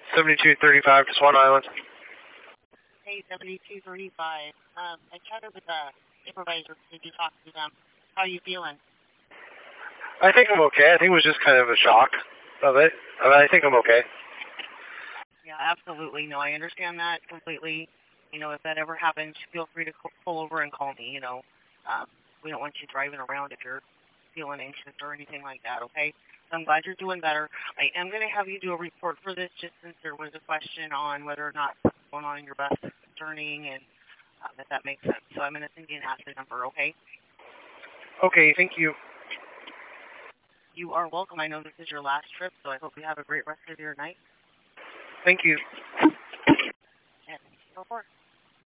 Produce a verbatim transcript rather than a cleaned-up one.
seventy-two thirty-five to Swan Island. Hey, seventy-two thirty-five. Um, I chatted with the supervisor. Did you talk to them? How are you feeling? I think I'm okay. I think it was just kind of a shock of it. I, mean, I think I'm okay. Yeah, absolutely. No, I understand that completely. You know, if that ever happens, feel free to pull over and call me. You know, um, we don't want you driving around if you're feeling anxious or anything like that, okay? So I'm glad you're doing better. I am going to have you do a report for this just since there was a question on whether or not what's going on in your bus is concerning and um, if that makes sense. So I'm going to send you an accident number, okay? Okay, thank you. You are welcome. I know this is your last trip, so I hope you have a great rest of your night. Thank you. And go for it.